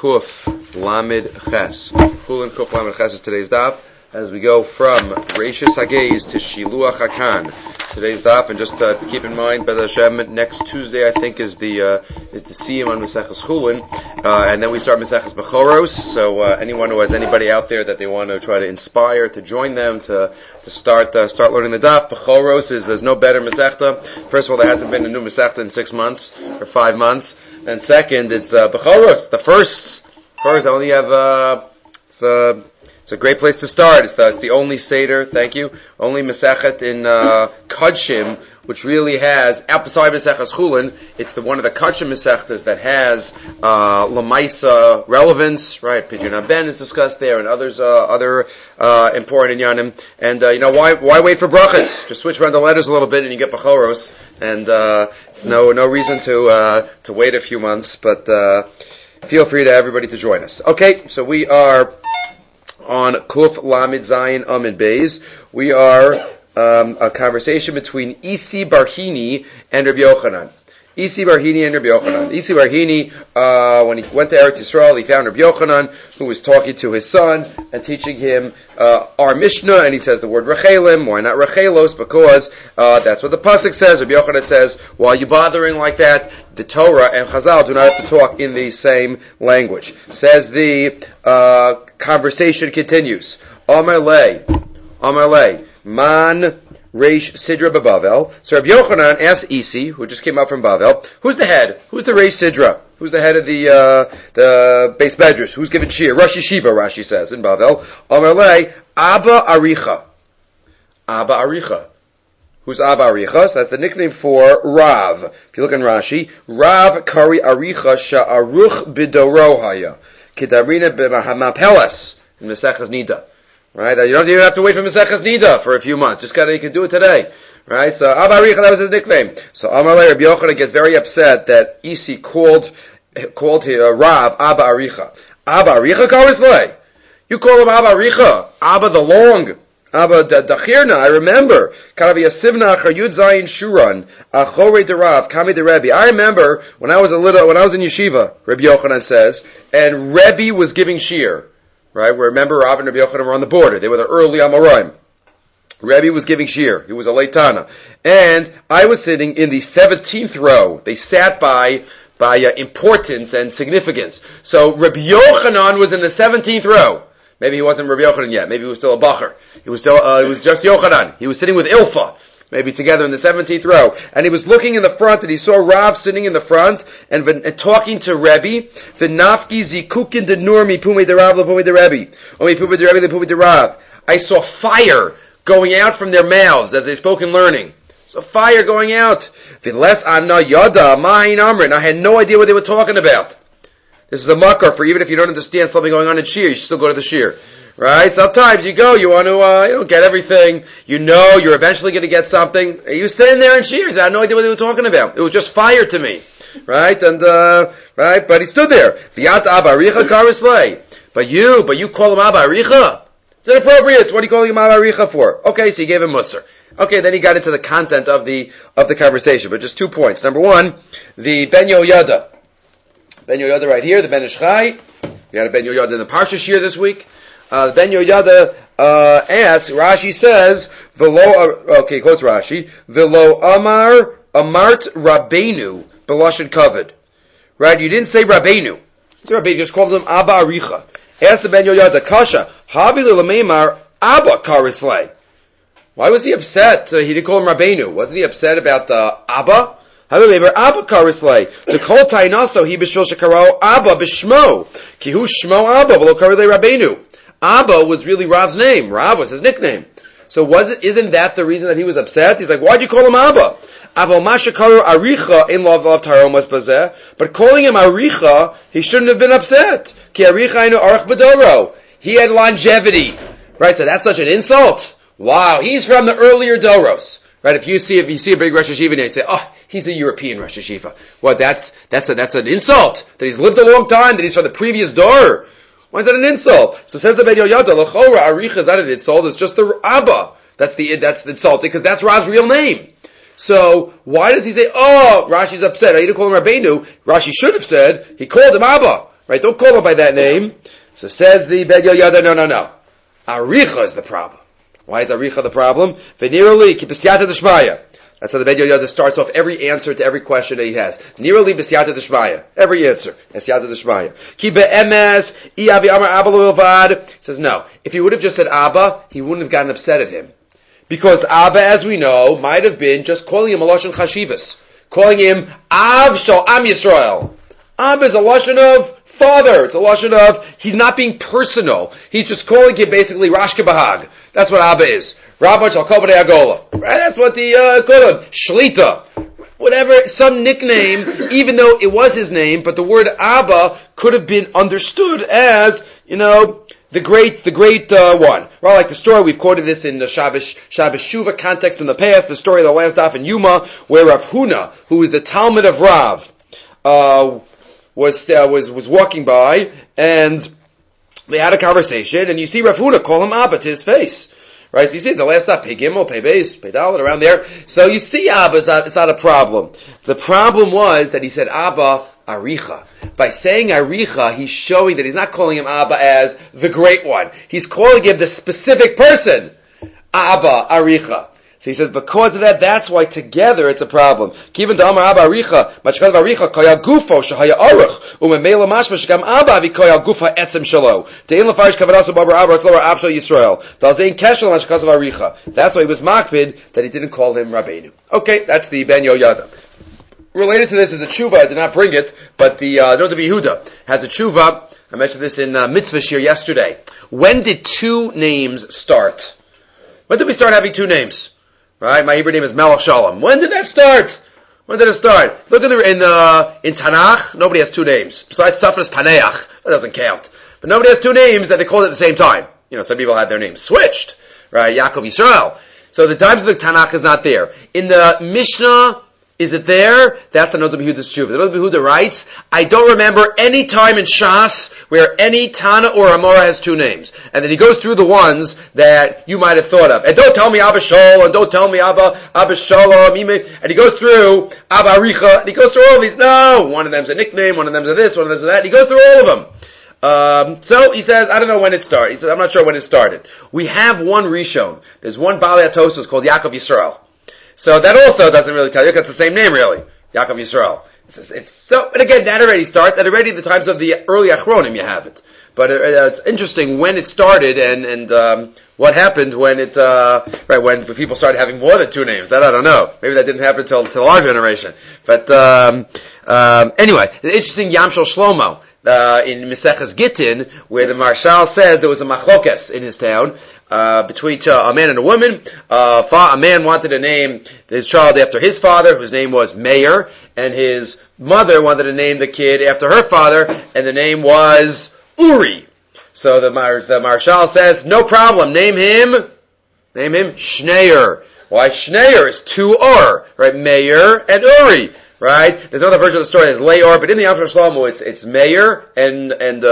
Kuf Lamed Ches. Chulin Kuf Lamed Ches is today's daf as we go from Reishis Hageiz to Shiluach Hakan. Today's daf, and just to keep in mind, B'ez Hashem, next Tuesday I think is the Siyum on Maseches Chulin, and then we start Maseches Bechoros. So anyone who has anybody out there that they want to try to inspire to join them to start learning the daf, Bechoros there's no better Masechta. First of all, there hasn't been a new Masechta in 6 months or 5 months, and second, it's Bechoros, the first. First, I only have it's a great place to start. It's the only Seder, thank you, only Masechet in Kodshim, which really has, outside Maseches Chulin, it's one of the Kodshim Masechtas that has Lamaisa relevance, right? Pidyon HaBen is discussed there, and other important inyanim. And why wait for brachas? Just switch around the letters a little bit, and you get Bechoros. And it's no reason to wait a few months, but feel free to everybody to join us. Okay, so we are on Kuf Lamed Zayin Amid Beis. We are a conversation between Isi Barhini and Rabbi Yochanan. Isi Barhini and Rabbi Yochanan. Isi Barhini, when he went to Eretz Yisrael, he found Rabbi Yochanan, who was talking to his son and teaching him our Mishnah, and he says the word Rechelim. Why not Rechelos? Because that's what the pasuk says. Rabbi Yochanan says, why are you bothering like that? The Torah and Chazal do not have to talk in the same language. Says the conversation continues. Amar lei, man reish sidra beBavel. So Rabbi Yochanan asked Isi, who just came out from Bavel, who's the head? Who's the reish sidra? Who's the head of the base medrash? Who's giving shir? Rosh Yeshiva, Rashi says in Bavel. Amar lei, Abba Aricha. Abba Aricha. Who's Abba Aricha? So that's the nickname for Rav. If you look in Rashi, Rav Kari Aricha Sha'aruch Bidorohaya Kidarina B'Mahapelas in Maseches Nida. Right? You don't even have to wait for Maseches Nida for a few months. You can do it today. Right? So Abba Aricha, that was his nickname. So Amalei Rabbi Yochanan gets very upset that Isi called Rav Abba Aricha. Abba Aricha Karislei. You call him Abba Aricha. Abba the long. Abba Dachirna, I remember. Karavi Asivna Achar Zayin Shuran Achore Derav Kami de Rebbe. I remember when I was in yeshiva, Rabbi Yochanan says, and Rebbe was giving shir. Right? Remember, Rav and Rabbi Yochanan were on the border. They were the early Amoraim. Rebbe was giving shir. He was a leitana. And I was sitting in the 17th row. They sat by importance and significance. So Rabbi Yochanan was in the 17th row. Maybe he wasn't Rabbi Yochanan yet. Maybe he was still a bacher. He was just Yochanan. He was sitting with Ilfa, maybe together in the 17th row. And he was looking in the front, and he saw Rav sitting in the front, and talking to Rebbe. V'nafki zikukin de nurmi pumei de Rav l'pumei de Rebbe. Omi pumei de Rebbe l'pumei de Rav. I saw fire going out from their mouths as they spoke in learning. So fire going out. V'les anna yada ma'in amrin. I had no idea what they were talking about. This is a makar for even if you don't understand something going on in shir, you should still go to the shir. Right? Sometimes you go, you want to, you don't get everything. You know you're eventually going to get something. You sitting there in shir, I had no idea what they were talking about. It was just fire to me. Right? And, right? But he stood there. V'yat Abba Aricha Karislei. But you call him Abba Aricha? Is it appropriate? What are you calling him Abba Aricha for? Okay, so you gave him Musar. Okay, then he got into the content of the conversation. But just 2 points. Number one, the Ben Yoyada. Ben Yoyada right here, the Ben Ishchai. We had a Ben Yoyada in the Parsha Shir this week. Ben Yoyada asks, Rashi says, quotes Rashi, Velo Amart Rabbeinu Belashon Kavod. Right? You didn't say Rabbeinu. You just called him Abba Aricha. Ask the Ben Yoyada, Kasha, Havi L'Meimar Abba Karislei. Why was he upset? He didn't call him Rabbeinu. Wasn't he upset about Abba? Abba Karislei. The Kol Tainaso he b'shul shekaro Abba b'shmo. Kihu shmo Abba v'lo karilei Rabbeinu. Abba was really Rav's name. Rav was his nickname. So isn't that the reason that he was upset? He's like, why'd you call him Abba? Aval mashakaru Aricha in love of taromas bazeh. But calling him Aricha, he shouldn't have been upset. Ki Aricha inu arach b'doro. He had longevity. Right, so that's such an insult. Wow, he's from the earlier Doros. Right, if you see a big Rosh Yeshiva and you say, oh, he's a European Rosh Yeshiva. Well, that's an insult. That he's lived a long time, that he's from the previous door. Why is that an insult? So says the Ben Yoyada, L'chora, Aricha is not an insult, it's just the Abba. That's the insult, because that's Rav's real name. So, why does he say, oh, Rashi's upset, I need to call him Rabbeinu? Rashi should have said, he called him Abba. Right? Don't call him by that name. So says the Ben Yoyada, no. Aricha is the problem. Why is Aricha the problem? V'nirali ki b'siyata d'shmaya. That's how the Ben Yoyada starts off every answer to every question that he has. Nirali b'siyata d'shmaya. Every answer. B'siyata d'shmaya. Ki be'emes, i'avi amar abba lo ilvad. He says, no. If he would have just said Abba, he wouldn't have gotten upset at him. Because Abba, as we know, might have been just calling him a Lashon Chashivas. Calling him Av Shal Am Yisrael. Abba is a Lashon of father. It's a Lashon of, he's not being personal. He's just calling him basically Rashke Bahag. That's what Abba is. Rabban Shal Kol B'nei Agola. Right? That's what the, call him. Shlita. Whatever, some nickname, even though it was his name, but the word Abba could have been understood as, the great one. Well, like the story, we've quoted this in the Shabbos Shuvah context in the past, the story of the last daf in Yuma, where Rav Huna, who is the Talmud of Rav, was walking by, and they had a conversation, and you see Rav Huna call him Abba to his face. Right? So you see the last daf, Pei Gimel, Pei Beis, Pei Dalet, around there. So you see Abba, it's not a problem. The problem was that he said Abba Aricha. By saying Aricha, he's showing that he's not calling him Abba as the great one. He's calling him the specific person. Abba Aricha. So he says, because of that, that's why together it's a problem. Kiven da Amar Abba Aricha, machkaz Aricha koya gufo shahaya aruch, umemela mashma shgam Abba vikoya gufa etzem shalo. Dein lefarish kavanasu babar Abba atzlo Rav Shal Yisrael. Dalzein keshel machkaz Aricha. That's why he was makbid that he didn't call him Rabbeinu. Okay, that's the Ben Yoyada. Related to this is a tshuva. I did not bring it, but the Noda B'Yehuda has a tshuva. I mentioned this in Mitzvah Shir yesterday. When did two names start? When did we start having two names? Right, my Hebrew name is Melech Shalom. When did that start? When did it start? Look at in Tanakh. Nobody has two names besides Safras Paneach. That doesn't count. But nobody has two names that they call it at the same time. Some people had their names switched. Right, Yaakov Yisrael. So the times of the Tanakh is not there. In the Mishnah, is it there? That's the Noda B'Yehuda's tshuva. The Noda B'Yehuda writes, I don't remember any time in Shas where any Tana or Amora has two names. And then he goes through the ones that you might have thought of. And don't tell me Abba Shol, and don't tell me Abba Shalom. And he goes through Abba Aricha, and he goes through all of these. No, one of them's a nickname, one of them's a this, one of them's a that. And he goes through all of them. So he says, I don't know when it started. He says, I'm not sure when it started. We have one Rishon. There's one Baalei HaTosfos called Yaakov Yisrael. So that also doesn't really tell you. It's the same name, really. Yaakov Yisrael. And again, that already starts, and already the times of the early Achronim you have it. But it's interesting when it started and what happened when when people started having more than two names. That I don't know. Maybe that didn't happen till our generation. But anyway, the interesting Yam Shel Shlomo. In Maseches Gittin, where the Marshal says there was a machlokes in his town between a man and a woman. A man wanted to name his child after his father, whose name was Meir, and his mother wanted to name the kid after her father, and the name was Uri. So the Marshal says, no problem, name him Shneir. Why? Shneir is two or, right? Meir and Uri. Right? There's another version of the story that's Leor, but in the Yam Shel Shlomo it's Meir and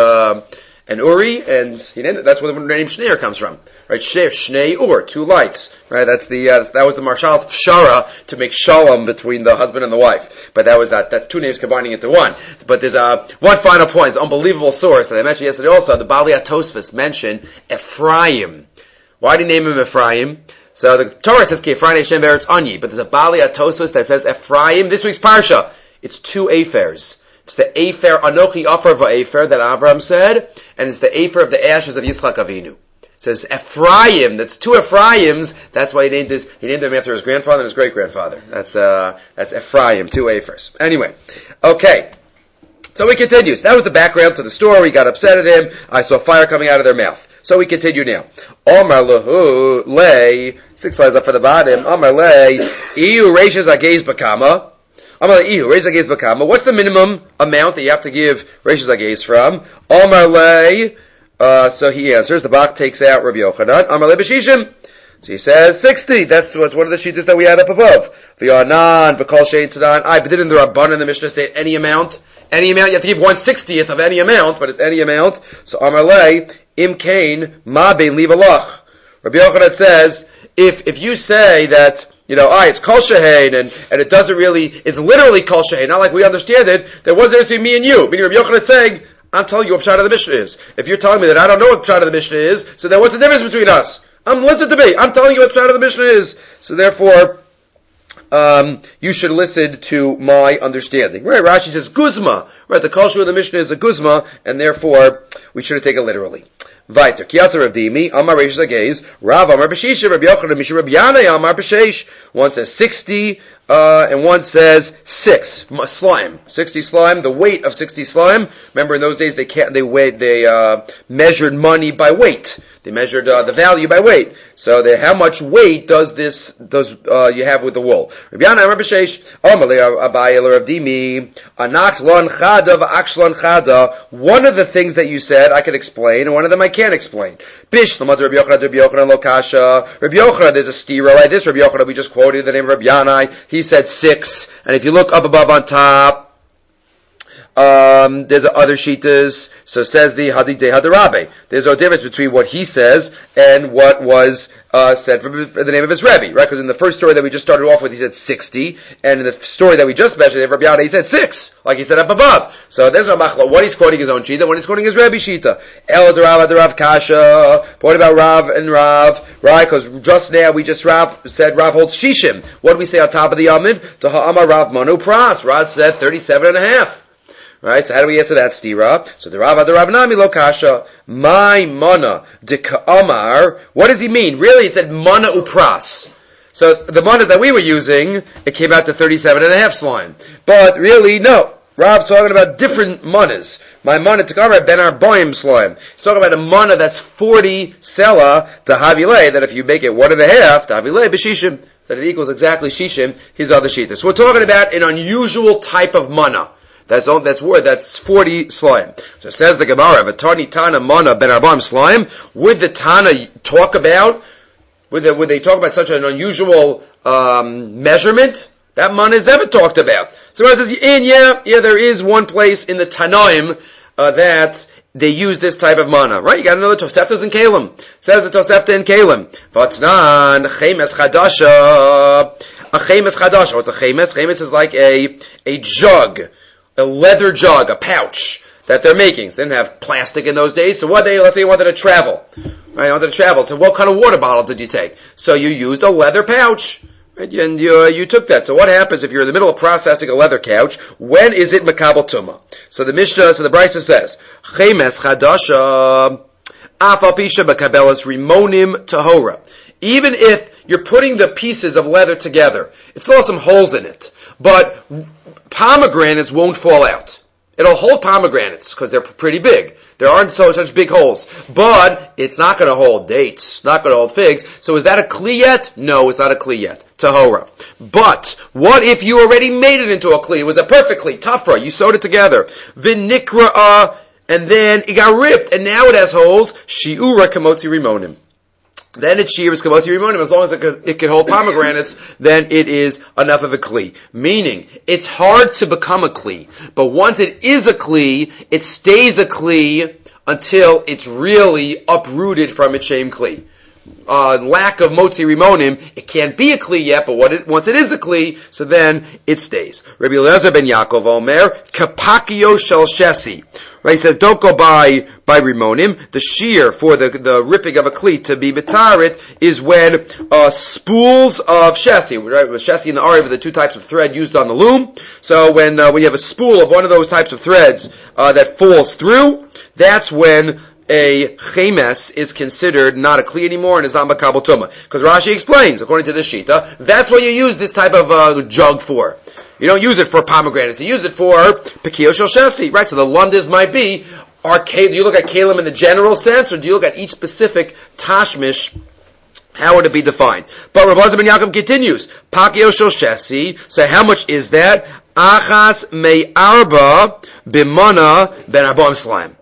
Uri, and that's where the name Shneir comes from. Right? Shnei Ur, two lights. Right? That's that was the Marshal's pshara to make shalom between the husband and the wife. But that's two names combining into one. But there's one final point. It's an unbelievable source that I mentioned yesterday also. The Baalei HaTosfos mentioned Ephraim. Why did he name him Ephraim? So the Torah says Ephraim Hashem Beretz Anyi, but there's a Baalei HaTosfos that says Ephraim. This week's parsha, it's two Aphers. It's the Afer Anochi Afer Va'afer that Avram said, and it's the Afer of the ashes of Yitzchak Avinu. It says Ephraim. That's two Ephraims. That's why he named him after his grandfather and his great grandfather. That's Ephraim, two Afers. Anyway, okay. So he continues. That was the background to the story. He got upset at him. I saw fire coming out of their mouth. So we continue now. Omar lehu lei, 6 lines up for the bottom. Omar lei, iu reishes agez bakama. Omar lei, iu reishes agez bakama. What's the minimum amount that you have to give reishes agez from? Omar lei, so he answers. The Bach takes out Rabbi Yochanan. Omar lei b'shishim. So he says 60. That's one of the shittas that we had up above. V'yanan, v'kol shein tzaddan. But didn't the Rabban in the Mishnah say any amount? Any amount, you have to give 1/60th of any amount, but it's any amount. So Amar lei, im kain, ma bein livalach. Rabbi Yochanan says, if you say that, it's kol shehein, and it doesn't really, it's literally kol shehein, not like we understand it, there was there between me and you. Meaning Rabbi Yochanan saying, I'm telling you what Pshat of the Mishnah is. If you're telling me that I don't know what Pshat of the Mishnah is, so then what's the difference between us? Listen to me. I'm telling you what Pshat of the Mishnah is. So therefore, you should listen to my understanding. Right, Rashi says guzma. Right, the culture of the Mishnah is a guzma, and therefore we shouldn't take it literally. Weiter. Kiyasa Rav Dimi, Amar Reish Zagez, Rav Amar B'Shisha, Rabbi Yochanan Misha Rabbi Yanai Amar B'Sheish. One says 60, and one says 6 slime. 60 slime, the weight of 60 slime. Remember in those days they measured money by weight. They measured the value by weight. So how much weight does you have with the wool? Rabbi Yanai Amar B'Sheish, Amar Abaye Rav Dimi, Anak Lon Chada v'Aksh Chada. One of the things that you said I can explain, and one of them I can't explain. Bish Lamad Rabbi Yochanan Lo Kasha. Rabbi Yochanan, there's a stira like this. Rabbi Yochanan, we just quoted the name of Rabbi Yanai. He said 6, and if you look up above on top, there's other shitas. So says the Hadid de Hadarabe. There's no difference between what he says and what was said for the name of his Rebbe, right? Because in the first story that we just started off with, he said 60, and in the story that we just mentioned, Rabbi Yada, he said 6, like he said up above. So there's no machla. One he's quoting his own shita, one he's quoting his Rebbe shita. El Adarav Kasha. What about Rav and Rav? Right? Because just now we just said Rav holds Shishim. What do we say on top of the Amid? To Ha'amar Rav Manu Pras. Rav said 37.5. Right, so how do we answer that stira? So the Rav Nami Lo Kasha, my mana de ka'amar. What does he mean? Really, it said mana upras. So the mana that we were using, it came out to 37.5 slime. But really, no. Rav's talking about different manas. My mana to ka'amar ben arboim slime. He's talking about a mana that's 40 sela to havile, that if you make it 1.5 to havile b'shishim, that it equals exactly shishim, his other shita. So we're talking about an unusual type of mana. That's 40 slime. So says the Gemara, V'tani Tana Mana Ben Arbam slime. Would the Tana talk about? Would they talk about such an unusual measurement? That Mana is never talked about. So it says, there is one place in the Tanaim that they use this type of mana. Right? You got another Toseftas in Kalim. Says the Tosefta in Kalim. V'tnan Chemes Chadasha. A Chemes Chadasha. What's a Chemes? Chemes is like a jug. A leather jug, a pouch that they're making. So they didn't have plastic in those days. So let's say you wanted to travel. Right, you wanted to travel. So what kind of water bottle did you take? So you used a leather pouch. Right, and you took that. So what happens if you're in the middle of processing a leather couch? When is it makabel tuma? So the Brisa says, Chemes chadasha, afapisha bakabelas rimonim tahora. Even if you're putting the pieces of leather together, it still has some holes in it. But pomegranates won't fall out. It'll hold pomegranates because they're pretty big. There aren't such big holes. But it's not going to hold dates, not going to hold figs. So is that a kli yet? No, it's not a kli yet. Tahora. But what if you already made it into a kli? It was a perfect kli, tafra. You sewed it together. Vinikra, and then it got ripped, and now it has holes. Shiura kamotzi rimonim. Then it's shear is kamotzi rimonim. As long as it can hold pomegranates, then it is enough of a kli. Meaning, it's hard to become a kli, but once it is a kli, it stays a kli until it's really uprooted from its shem kli. Lack of motzi rimonim, it can't be a kli yet, but once it is a kli, so then it stays. Rabbi Eliezer ben Yaakov Omer, kapakio shel shesi. Right, he says, don't go by rimonim. The shear for the ripping of a kli to be betarit is when spools of shesi, right? Shesi and the ariv are the two types of thread used on the loom. So when you have a spool of one of those types of threads that falls through, that's when a chemes is considered not a kli anymore and is not makabel tuma. Because Rashi explains, according to this shita, that's what you use this type of jug for. You don't use it for pomegranates. You use it for pekio shel shesi, right? So the lundas might be, do you look at kalim in the general sense, or do you look at each specific tashmish? How would it be defined? But Rav Eliezer ben Yaakov continues, pekio shel shesi. So how much is that? Achas me'arba b'mana ben arba'im slime.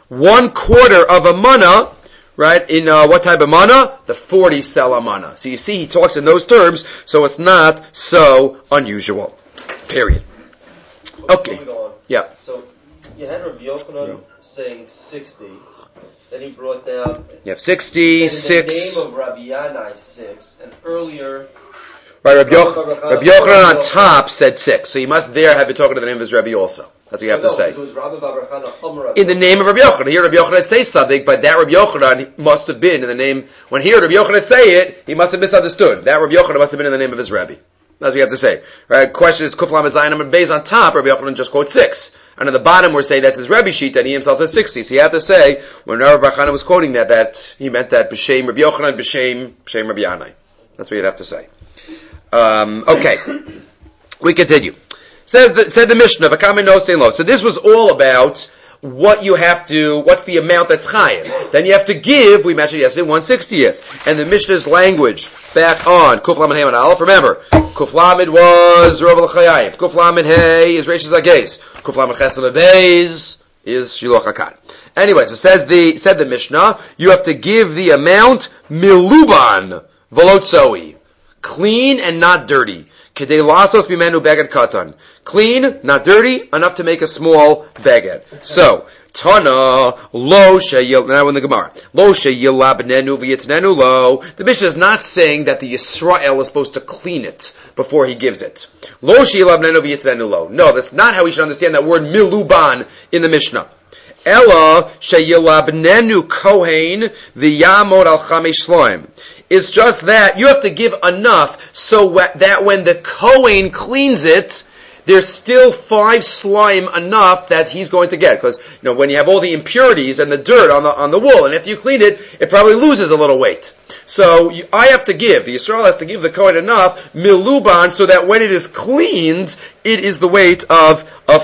1/4 of a mana, right? In what type of mana? The 40 sela mana. So you see, he talks in those terms, so it's not so unusual. Period. Okay. Yeah. So you had Rabbi Yochanan saying 60. Then he brought down. You have 60, 6. The name of Rabbi Yanai 6, and earlier. Right, Rabbi Yochanan on top said 6. So you must there have been talking to the name of his Rebbe also. That's what you have to say. In the name of Rabbi Yochanan. Here Rabbi Yochanan say something, but that Rabbi Yochanan must have been in the name, when here Rabbi Yochanan say it, he must have misunderstood. That Rabbi Yochanan must have been in the name of his Rebbe. That's what you have to say. Right? Question is, Kuf Lamed Zayin Amud Beis on top, Rabbi Yochanan just quotes 6. And at the bottom we're saying that's his Rebbe sheet, and he himself says 60. So you have to say, when Rabbi Yochanan was quoting that he meant that B'Shem Rabbi Yochanan, B'Shem Rabbi Yanai. That's what you'd have to say. Okay. We continue. Said the Mishnah, V'kamen no sein lo. So this was all about what you have to, what's the amount that's chayiv. Then you have to give, we mentioned yesterday, 1/60th. And the Mishnah's language, back on, Kuf Lamed Hey and Aleph, remember, Kuf Lamed was Rob L'Chayayim. Kuf Lamed Hey is Reish Zagez. Kuf Lamed Ches Beis is Shiloh Hakan. Anyway, so said the Mishnah, you have to give the amount miluban v'lotzoi. Clean and not dirty. Kedei lasos bimenu beged katan. Clean, not dirty, enough to make a small beged. So, Tana, lo sheyil, now in the Gemara, lo sheyilabnenu v'yitnenu lo. The Mishnah is not saying that the Yisrael is supposed to clean it before he gives it. Lo sheyilabnenu v'yitnenu lo. No, that's not how we should understand that word miluban in the Mishnah. Ella sheyilabnenu kohen v'yamod al chamesh shloim. It's just that you have to give enough so that when the Kohen cleans it, there's still 5 slime enough that he's going to get. Because, when you have all the impurities and the dirt on the wool, and after you clean it, it probably loses a little weight. So I have to give, the Yisrael has to give the Kohen enough, miluban, so that when it is cleaned, it is the weight of a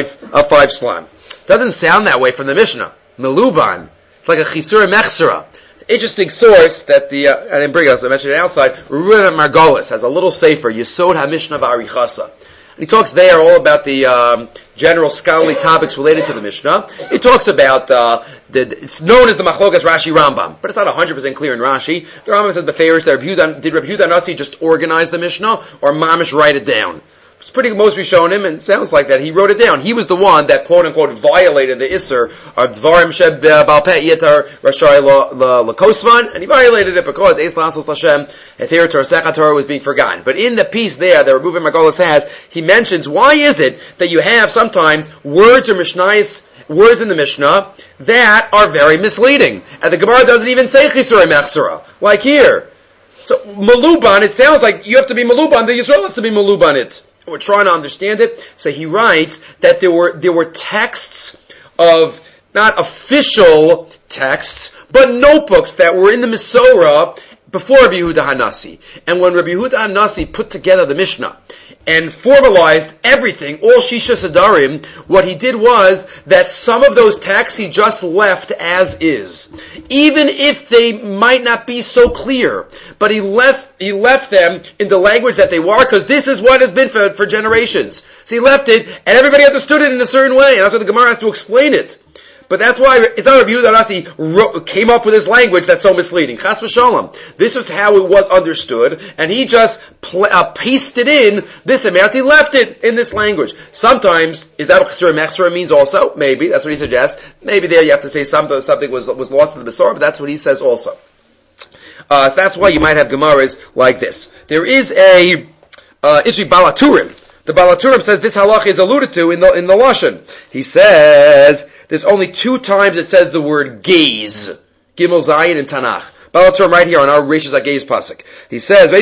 5 slime. Doesn't sound that way from the Mishnah. Miluban. It's like a chisura mechsera. Interesting source that I didn't bring it, so I mentioned it outside. Reuven Margolis has a little sefer, Yesod HaMishnah V'Arichasa. And he talks there all about the general scholarly topics related to the Mishnah. He talks about it's known as the Machlokas Rashi Rambam, but it's not 100% clear in Rashi. The Rambam says beferish that did Reb Yehuda Nasi just organize the Mishnah, or Mamish write it down? It's pretty most we've shown him, and it sounds like that he wrote it down. He was the one that quote unquote violated the Isser of Dvarim Sheb Balpeh Yetar Rashai Lakosvan, and he violated it because Eis Lasos Lashem Heter Torah Sechat Torah was being forgotten. But in the piece there that Reuven Margolis has, he mentions why is it that you have sometimes words or Mishnayos, words in the Mishnah that are very misleading, and the Gemara doesn't even say Chisura Mechsura like here. So Maluban, it sounds like you have to be Maluban. The Yisrael has to be Maluban it. We're trying to understand it. So he writes that there were texts of, not official texts, but notebooks that were in the Mesorah before Rabbi Yehuda Hanasi. And when Rabbi Yehuda Hanasi put together the Mishnah and formalized everything, all Shisha Sadarim, what he did was that some of those texts he just left as is. Even if they might not be so clear. But he left them in the language that they were, because this is what has been for generations. So he left it, and everybody understood it in a certain way, and that's why the Gemara has to explain it. But that's why it's not Rabbi Yehuda Hanasi came up with this language that's so misleading. Chas v'shalom. This is how it was understood, and he just pasted in this amount. He left it in this language. Sometimes, is that what Chesura Mechsura means also? Maybe, that's what he suggests. Maybe there you have to say something was lost in the Besorah, but that's what he says also. So that's why you might have Gemaras like this. There is a Itri Balaturim. The Balaturim says this halach is alluded to in the Lashon. He says there's only 2 times it says the word gaze. Gimel Zayin in Tanakh. Balaturim right here on our Reishis HaGaze pasuk. He says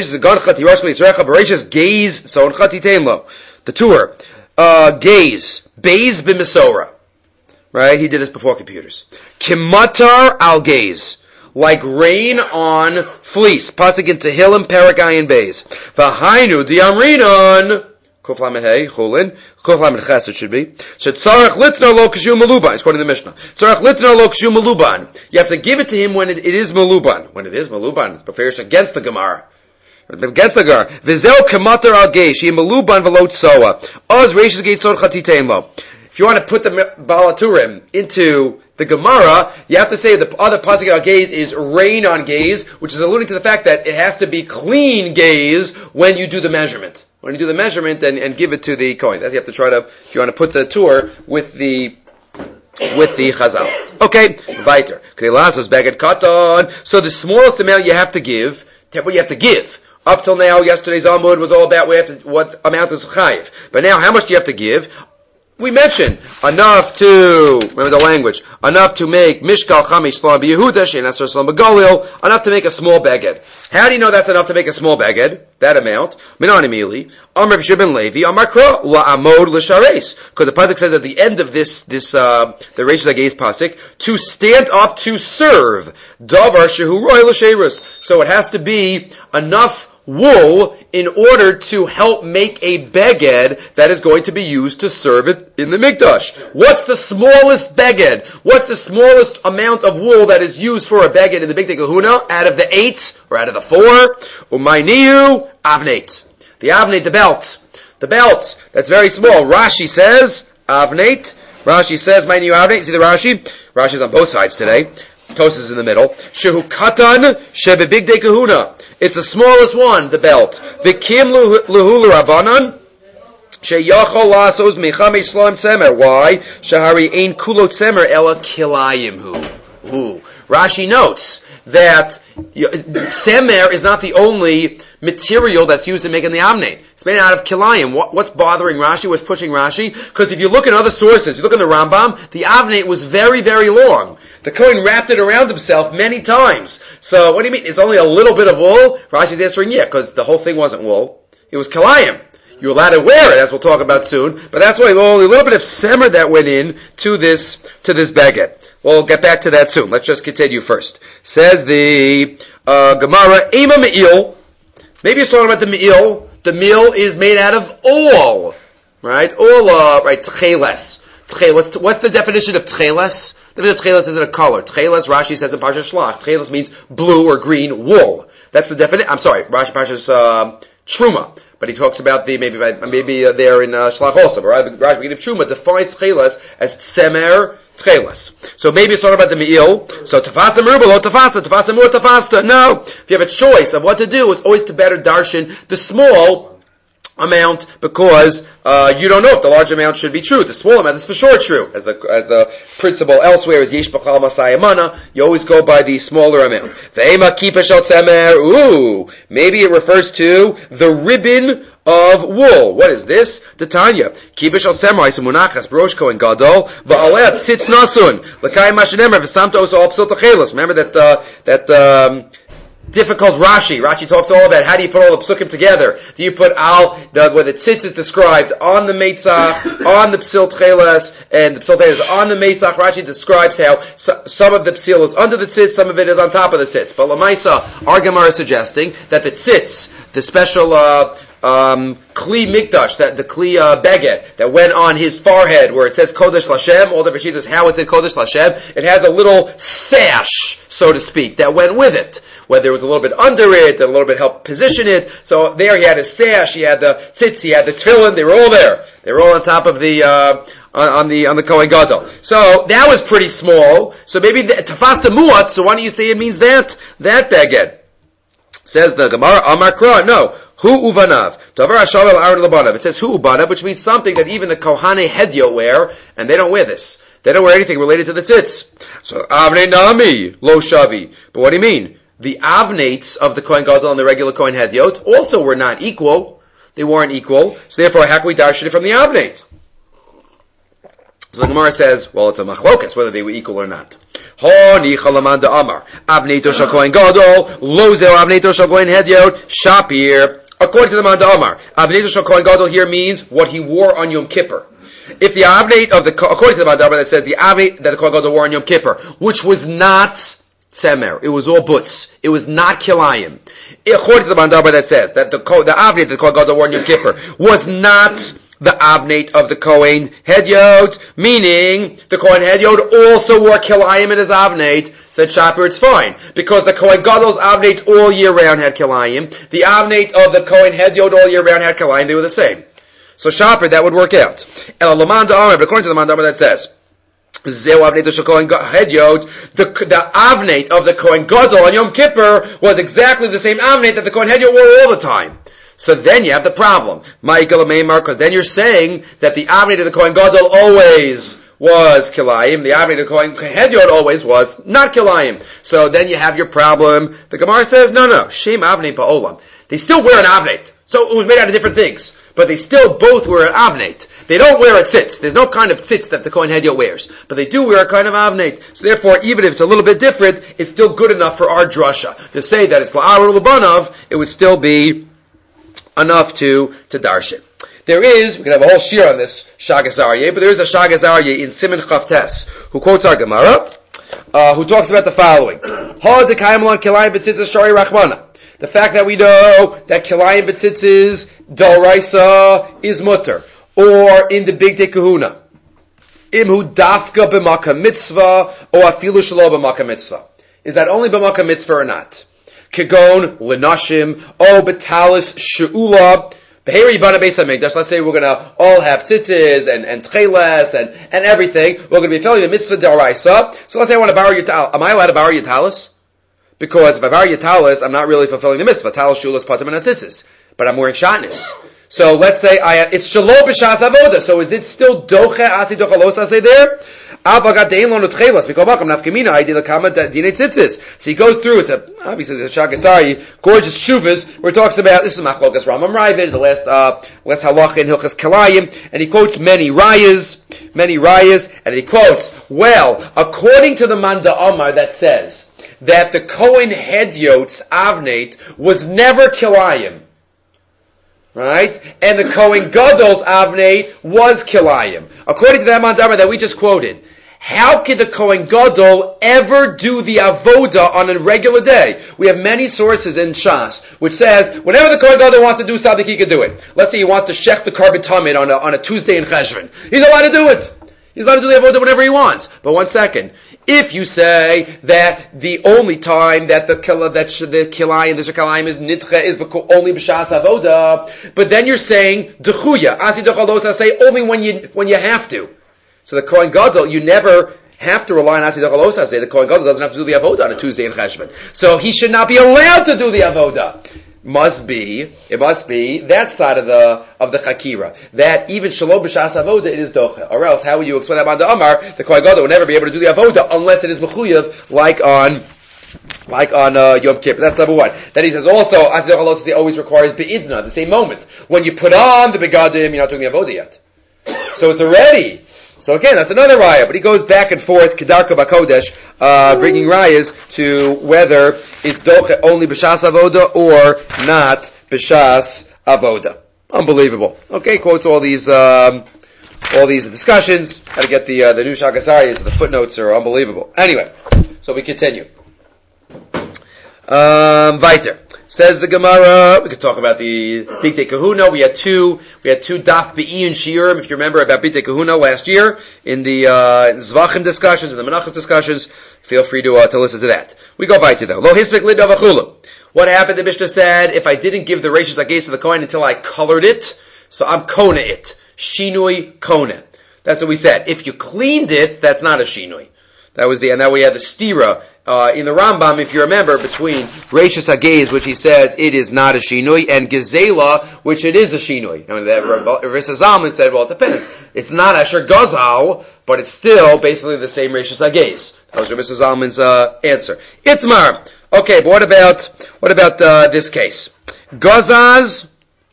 Reishis gaze so the tour gaze Beis b'Mesorah. Right? He did this before computers. Kimatar al gaze. Like rain on fleece. Pasuk in Tehillim, Paragayin Beis. V'hainu di'amrinon. Kuf Lamed Hey, Chulin. Kuf Lamed Ches, it should be. So tzarech litna lo kshu maluban. It's quoting the Mishnah. Tzarech litna lo kshu maluban. You have to give it to him when it is maluban. When it is maluban, it's beferish against the Gemara. Against the Gemara. V'zeu kematar al geish. Yim maluban v'lo tzoa. Oz reishis geit sod chatitein lo. If you want to put the Balaturim into the Gemara, you have to say the other pasuk on gaze is rain on gaze, which is alluding to the fact that it has to be clean gaze when you do the measurement. When you do the measurement and give it to the Kohen. That's you have to try to, if you want to put the tour with the Chazal. Okay, weiter. So the smallest amount you have to give, what you have to give, Up till now, yesterday's Amud was all about what amount is chayiv. But now, how much do you have to give? We mentioned enough to, remember the language, enough to make Mishkal Chamish Shlom B'Yehuda, Shein Asar Shlom B'Galil, enough to make a small beged. How do you know that's enough to make a small beged? That amount. Minani Mili, Amr B'Shibin Levi, Amar Kra, La'amod L'Shares. Because the pasuk says at the end of the Reish Zagei's pasuk, to stand up to serve. Davar Shehu Roy L'Sheirus. So it has to be enough wool in order to help make a beged that is going to be used to serve it in the mikdash. What's the smallest beged? What's the smallest amount of wool that is used for a beged in the Bigdei Kahuna? Out of the 8 or out of the 4? Umayniu avnate. The avnate, the belt. The belt. That's very small. Rashi says avnate. Rashi says Mayniu avnate. See the Rashi? Rashi's on both sides today. Tosas is in the middle. Shehu katan shebe Bigdei Kahuna. It's the smallest one, the belt. V'kim luhu l'Rabbanan sheyachol lasos mechame shlam tzemer. Why? Shahari ein kulot tzemer ela kilayim hu. Rashi notes that tzemer is not the only material that's used in making the amnate. It's made out of kilayim. What's bothering Rashi? What's pushing Rashi? Because if you look in other sources, you look in the Rambam, the amnate was very, very long. The Kohen wrapped it around himself many times. So, what do you mean? It's only a little bit of wool? Rashi's answering, yeah, because the whole thing wasn't wool. It was kilayim. You're allowed to wear it, as we'll talk about soon, but that's why only a little bit of semer that went in to this beged. We'll get back to that soon. Let's just continue first. Says the Gemara, Ema Me'il. Maybe it's talking about the Me'il. The Me'il is made out of oil. Right? Oil, right, tcheles. What's the definition of tcheles? The definition of tcheles isn't a color. Tcheles, Rashi says in Parsha Shlach, tcheles means blue or green wool. That's the definition. I'm sorry, Rashi Parsha's Truma. But he talks about maybe there in Shlach also. But Rashi beginning of Truma defines tcheles as tzemer tcheles. So maybe it's talking about the me'il. So tafasa meruba lo tafasa, tafasa mur tafasta. No. If you have a choice of what to do, it's always to better darshan the small amount, because you don't know if the large amount should be true. The small amount is for sure true. As the principle elsewhere is yesh b'chal masayamana, you always go by the smaller amount. Ve'ema kipa shel tzemer. Maybe it refers to the ribbon of wool. What is this? The Tanya. Kipa shel tzemer is munachas brosh kohen gadol va'aleh tzitz nasun l'kayim mashenemer v'samta oso al psil tachelos. Remember that difficult Rashi. Rashi talks all about how do you put all the psukim together. Do you put where the tzitz is described on the meitzach, on the psil tcheles, and the psil tcheles is on the meitzach. Rashi describes how some of the psil is under the tzitz, some of it is on top of the tzitz. But Lamaisa, our Gemara is suggesting that the tzitz, the special kli mikdash, that the kli beged that went on his forehead, where it says Kodesh Lashem, all the Rashitas, how it said Kodesh Lashem, it has a little sash, so to speak, that went with it. Whether it was a little bit under it, and a little bit helped position it. So there he had his sash, he had the tzitz, he had the tefillin, they were all there. They were all on top of the, on the Kohen Gadol. So that was pretty small. So maybe tafasta muat, so why don't you say it means that beged? Says the Gemara, Amar Kra, no. Hu uvanav. Davar hashav el aron labanav. It says hu ubanav, which means something that even the Kohane Hedyot wear, and they don't wear this. They don't wear anything related to the tzitz. So, avnei nami, lo shavi. But what do you mean? The avnates of the Kohen Gadol and the regular Kohen Hedyot also were not equal. They weren't equal. So therefore, how can we darshan it from the avnate? So the Gemara says, well, it's a machlokas, whether they were equal or not. Honi chalaman da amar. Avneto shal Kohen Gadol, lozel avneto shal Kohen Hedyot, shapir. According to the man da amar, avneto shal Kohen Gadol here means what he wore on Yom Kippur. If the avnate of according to the man da amar that says the avnate that the Kohen Gadol wore on Yom Kippur, which was not tzemer, it was all butz, it was not kilayim. According to the mandaba that says that the avnate that the Kohen Gadol wore on Yom Kippur was not the avnate of the Kohen Hedyot, meaning the Kohen Hedyot also wore kilayim in his avnate. Said Shapir, it's fine, because the Kohen Gadol's avnate all year round had kilayim. The avnate of the Kohen Hedyot all year round had kilayim. They were the same. So Shapir, that would work out. El Laman Da'amar, but according to the mandaba that says the avnate of the Kohen Gadol on Yom Kippur was exactly the same avnate that the Kohen Hedyot wore all the time. So then you have the problem. Because then you're saying that the avnate of the Kohen Gadol always was kilayim. The avnate of the Kohen Hedyot always was not kilayim. So then you have your problem. The Gemara says, no. Shem avnei ba'olam. They still wear an avnet. So it was made out of different things. But they still both wear an avnet. They don't wear a tzitz. There's no kind of tzitz that the Kohen Hedyot wears. But they do wear a kind of avnet. So therefore, even if it's a little bit different, it's still good enough for our drasha. To say that it's la'ar l'banav, it would still be enough to darshan it. There is, we can have a whole shir on this Shagas Aryeh, but there is a Shagas Aryeh in Siman Chavtes who quotes our Gemara, who talks about the following. The fact that we know that Kilayim B'tzitzis D'oraisa is mutter, or in the Big Day Kahuna, Imhu Dafka B'Maka Mitzvah, or Afilu Shalo B'Maka Mitzvah. Is that only B'Maka Mitzvah or not? Kegon, Lenashim, O Betalis She'ula, let's say we're going to all have tzitzis and tcheles and everything. We're going to be filling the mitzvah d'oraisa. So let's say I want to borrow your talis. Am I allowed to borrow your talis? Because if I borrow your talis, I'm not really fulfilling the mitzvah. Talis shulas patim and tzitzis. But I'm wearing shatnez. So let's say it's shalom b'shas avoda. So is it still doche asi dochalos asay there? So he goes through, it's obviously the Shagasari, gorgeous shuvas, where it talks about, this is Machlokas Ramam Ravid, the last halacha in Hilchas Kalayim, and he quotes many rayas, and he quotes, well, according to the Manda Omar that says that the Kohen Hedyot's avnet was never Kilayim, right? And the Kohen Gadol's avnet was Kilayim. According to that Manda Omar that we just quoted, how could the Kohen Gadol ever do the avoda on a regular day? We have many sources in Shas which says whenever the Kohen Gadol wants to do something, he can do it. Let's say he wants to shech the carbon tamid on a Tuesday in Cheshvan. He's allowed to do it. He's allowed to do the avoda whenever he wants. But one second, if you say that the only time that the kilayim, the shekalayim is nitche is only b'shas avoda, but then you're saying dechuya, asi dechalos say only when you have to. So the Kohen Gadol, you never have to rely on Asi Dochalos Haseh. The Kohen Gadol doesn't have to do the avoda on a Tuesday in Cheshvan. So he should not be allowed to do the avoda. It must be that side of the Chakira. That even Shalom B'Shas Avoda, it is Docha. Or else, how would you explain that by the Amar? The Kohen Gadol would never be able to do the avoda unless it is Mechuyev, like on Yom Kippur. That's number one. Then he says also, Asi Dochalos Haseh always requires Be'idna, the same moment. When you put on the Begadim, you're not doing the avoda yet. So it's already. So again, that's another raya, but he goes back and forth, Kedarka Bakodesh, bringing rayas to whether it's doche only b'shas avoda or not b'shas avoda. Unbelievable. Okay, quotes all these discussions. How to get the new Shagasarias, the footnotes are unbelievable. Anyway, so we continue. Weiter. Says the Gemara, we could talk about the Bigdei Kahuna. We had two Daf Be'iyun Shiurim, if you remember, about Bigdei Kahuna last year, in the Zvachim discussions, in the Menachos discussions. Feel free to listen to that. We go weiter though. Lo Hispik Lid Avachulu. What happened, the Mishnah said, if I didn't give the Reishis Agais to the coin until I colored it, so I'm Kona it. Shinui Kona. That's what we said. If you cleaned it, that's not a Shinui. And that we had the stira in the Rambam, if you remember, between Reishis Hagez, which he says it is not a shinui, and Gezela, which it is a shinui. I mean, Rishis Zalman said, well, it depends. It's not Asher Gazal, but it's still basically the same Reishis Hagez. That was Rishis Zalman's answer. Itmar. Okay, but what about this case? Gazaz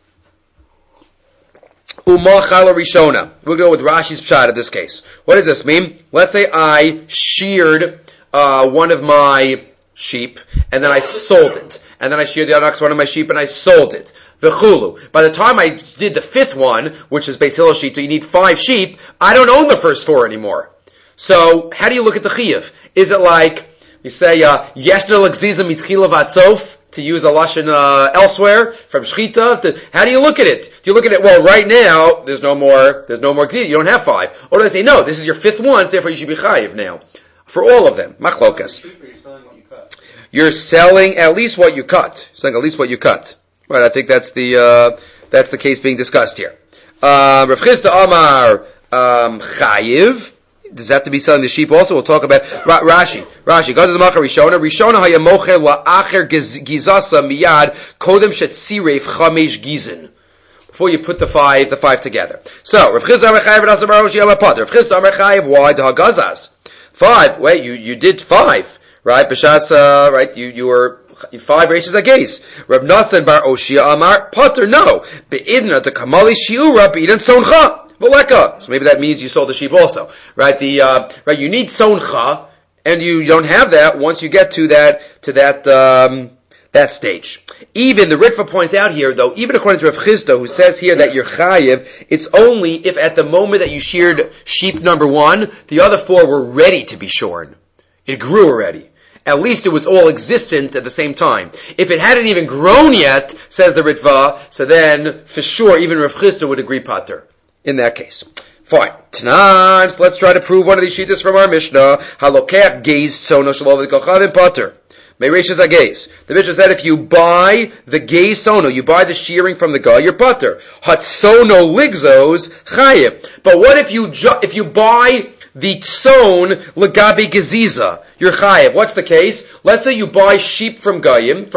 Umachala Rishona. We'll go with Rashi's pshat in this case. What does this mean? Let's say I sheared one of my sheep, and then I sold it. And then I sheared the other one of my sheep, and I sold it. V'chulu. By the time I did the fifth one, which is Beis Hillel sheep, so you need 5 sheep, I don't own the first 4 anymore. So, how do you look at the chiyuv? Is it like, you say, Yeshna l'gziza mitchila vatzof, to use a lashon elsewhere from shchita? How do you look at it? Do you look at it? Well, right now there's no more gzir. You don't have 5. Or do they say no? This is your 5th one, therefore you should be chayiv now for all of them. Machlokas. You're selling at least what you cut. Selling at least what you cut. Right? I think that's the case being discussed here. Rav Chisda Amar chayiv. Does that have to be selling the sheep also? We'll talk about Rashi. Gazaz Macha Rishona hayamocher la'acher gizasa miyad kodem shetziref chamesh gizin. Before you put the five together. So, Rav Chisda Amar chayiv v'nasam Rashi Amar Pater. Rav Chisda Amar chayiv, why the hagazas? 5. Wait, you did 5, right? B'shas, right? You were 5 reishes agais. Rav Nasan bar Oshia Amar Potter. No, beidna the kamali shiura beidin soncha v'leka. So maybe that means you sold the sheep also, right? Right. You need soncha, and you don't have that once you get to that stage. Even the Ritva points out here, though, even according to Rav Chisda, who says here that you're chayiv, it's only if at the moment that you sheared sheep number 1, the other 4 were ready to be shorn. It grew already. At least it was all existent at the same time. If it hadn't even grown yet, says the Ritva, so then, for sure, even Rav Chisda would agree pater in that case. Fine. Tonight, so let's try to prove one of these shittas from our Mishnah. Halokech geiz tzono shelo v'kochavim pater. Meireshas ageiz. The Mishnah said if you buy the geiz sono, you buy the shearing from the guy, you're pater. Hatsono ligzos chayiv. But what if you buy the tzon legabi geziza? You're chayiv. What's the case? Let's say you buy sheep from a guy,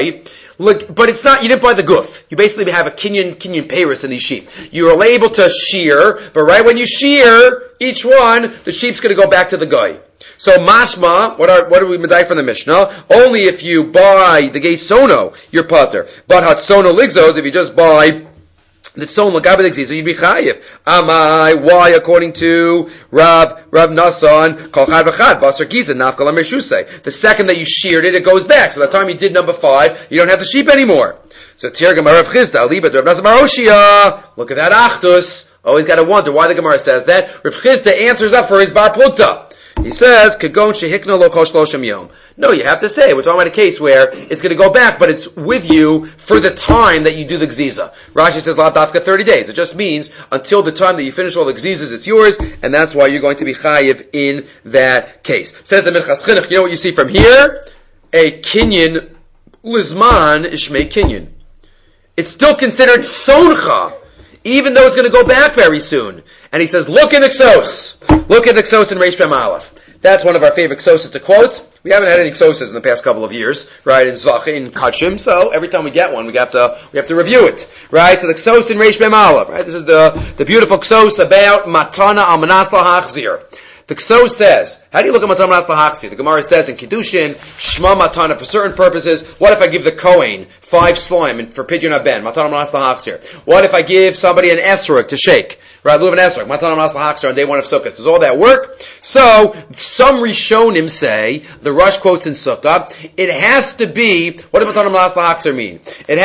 but it's not, you didn't buy the goof. You basically have a kinyan peiros in these sheep. You are able to shear, but right when you shear each one, the sheep's going to go back to the guy. So mashma, what are we medai from the Mishnah? Only if you buy the geiz sono, you're pater. But hatsono ligzos, if you just buy the tzon l'gabe l'gziza, you'd be chayiv. Amai, why? According to Rav Nasan, kol chad v'chad, basar giza, nafkal ameshusei. The second that you sheared it, it goes back. So by the time you did number 5, you don't have the sheep anymore. So Tirgam Rav Chisda, Aliba, Rav Nasan bar Oshia. Look at that achdus. Always got to wonder why the Gemara says that. Rav Chisda answers up for his bar plukta. He says, Kagon shehikna lo kol shloshim yom. No, you have to say, we're talking about a case where it's going to go back, but it's with you for the time that you do the gziza. Rashi says, la dafka 30 days. It just means, until the time that you finish all the gzizas, it's yours, and that's why you're going to be chayiv in that case. Says the Minchas Chinuch, you know what you see from here? A kinyan, lizman, ishmei kinyan. It's still considered soncha, even though it's going to go back very soon. And he says, look in the Ksos. Look at the Ksos in Reish Pem Aleph. That's one of our favorite Ksoses to quote. We haven't had any Ksoses in the past couple of years, right, in Zvach, in Kachim, so every time we get one, we have to review it, right? So the Ksos in Reish Pem Aleph, right? This is the beautiful Ksos about Matana al Manas Lahachzir. The Ksos says, how do you look at Matana Manas Lahachzir? The Gemara says in Kiddushin, Shma Matana, for certain purposes, what if I give the Kohen 5 slime for Pidyon Haben, Matana Manas Lahachzir? What if I give somebody an esrog to shake? Right, Luv and Esrog, Matana Manas Lahachzir on day 1 of Sukkot. Does all that work? So, some Rishonim say, the Rush quotes in Sukkah, it has to be, what does Matana Manas Lahachzir mean? It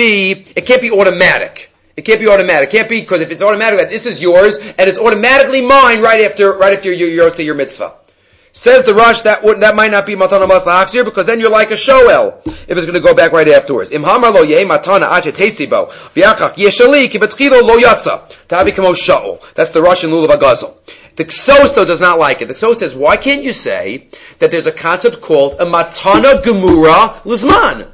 can't be automatic. It can't be automatic. It can't be, because if it's automatic, that this is yours, and it's automatically mine right after your mitzvah. Says the Rush, that might not be Matana Manas Lahachzir, because then you're like a shoel, if it's going to go back right afterwards. Im hamar lo yeh matana achet hetzibo, v'yachach yeshali ki betchilo lo yatsa, tavi kamo sha'ol. That's the Russian lulav agazel. The Ksos, though, does not like it. The Ksos says, why can't you say that there's a concept called a matana gemura lizman?